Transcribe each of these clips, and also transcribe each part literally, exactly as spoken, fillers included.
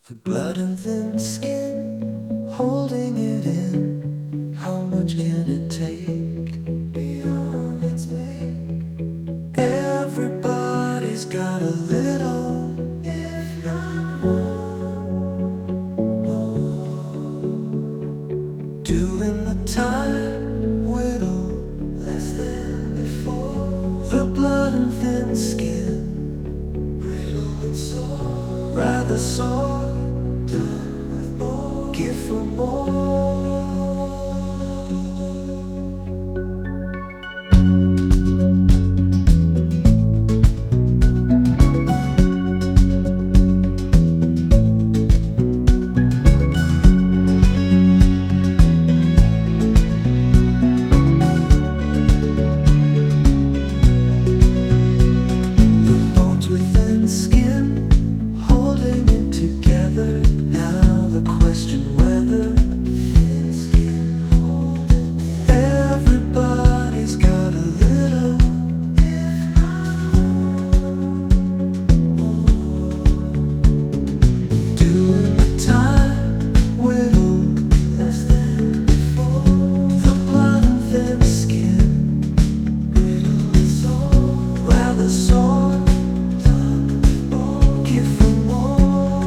The blood and thin skin, holding it in. How much can it take beyond its make? Everybody's got a little, if not more. Doing the time, whittle, less than before. The blood and thin skin, brittle and sore, rather sore. Done with more, give for more. The bones within skin, holding it together. Now the question whether it's everybody's got a little, if not more. Doing the time, whittle, less than before. The blood and thin skin, brittle and sore, rather sore. Done with more, give for more.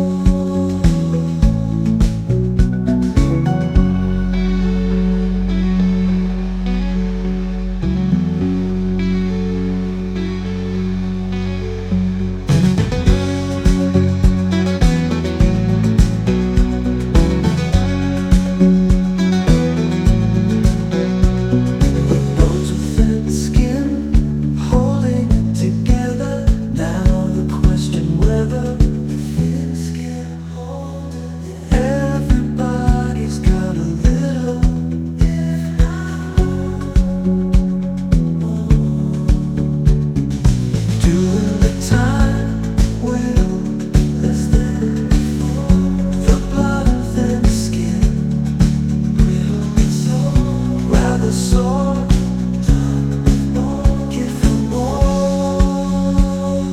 Bones within skin, holding it together. Now the question whether it's skin holding it. Everybody's got a little, if not more. Doing the time, whittle, less than before. The blood and thin skin, brittle and sore, rather sore. Done with more, give for more.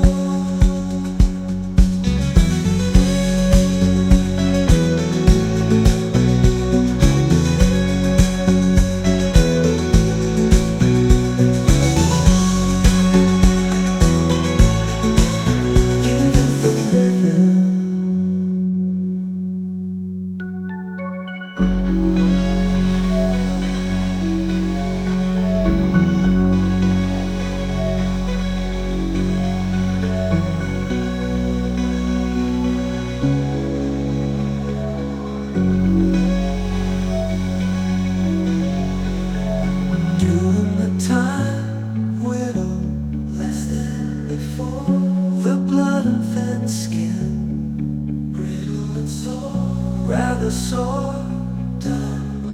Give for living. Doing the time, whittle, less than before. The blood and thin skin, brittle and sore, rather sore.